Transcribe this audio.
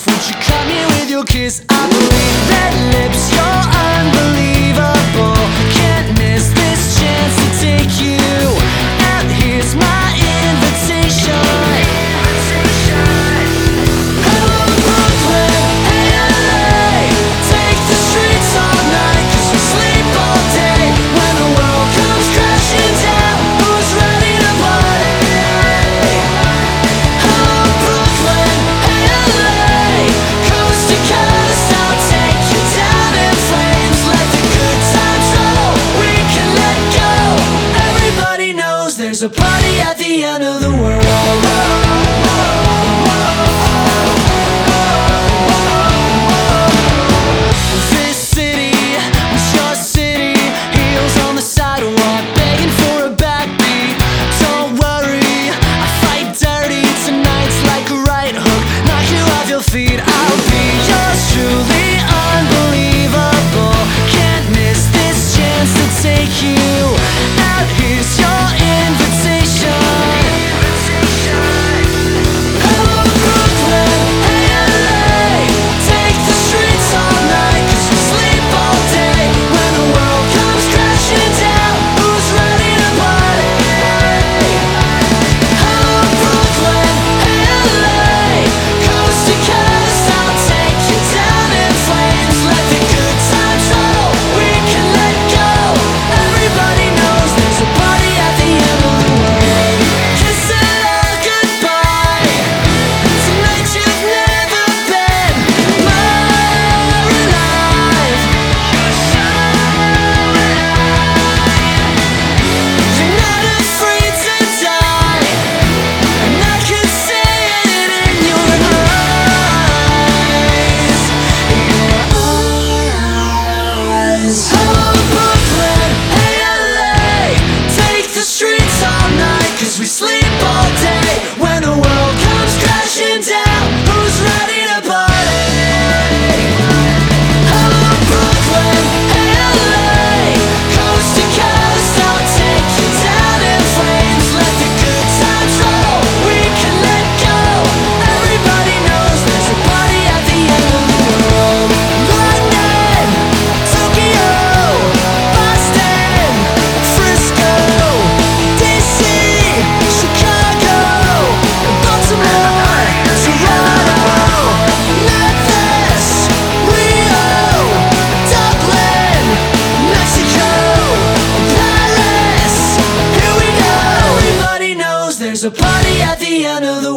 Would you come here with your kiss? I believe that lips, you're unbelievable. Can't miss this chance to take you out. Here's my invitation. Hello Brooklyn, hey LA, take the streets all night, 'cause we sleep all day. When the world comes crashing down, who's ready to party? Hello Brooklyn, hey LA, coast to coast, I'll take you down in flames. Let the good times roll, we can let go. Everybody knows there's a party at the end of the world. This city was your city, heels on the sidewalk, begging for a backbeat. Don't worry, I fight dirty, tonight's like a right hook, knock you off your feet. I'll be yours truly, unbelievable. Can't miss this chance to take you out. Here's your invitation. Hello Brooklyn, hey LA, take the streets all night, 'cause we sleep all day. When the world comes crashing down, who's ready to party? Hello Brooklyn, hey LA, coast to coast, I'll take you down in flames. Let the good times roll, we can let go. Everybody knows there's a party at the end of the world. Kiss it all goodbye, tonight you've never been more alive. You're so alive. You're not afraid to die, and I can see it in your eyes. Hello Brooklyn, hey LA, take the streets all night, 'cause we sleep all day. When the world comes crashing down, who's ready to party? Hello Brooklyn, hey LA, coast to coast, I'll take you down in flames. Let the good times roll, we can let go. Everybody knows there's a party at the end of the world. London, Tokyo, Boston, Frisco, DC, Chicago, Baltimore, Toronto, Memphis, Rio, Dublin, Mexico, Paris. Here we go. Everybody knows there's a party at the end of the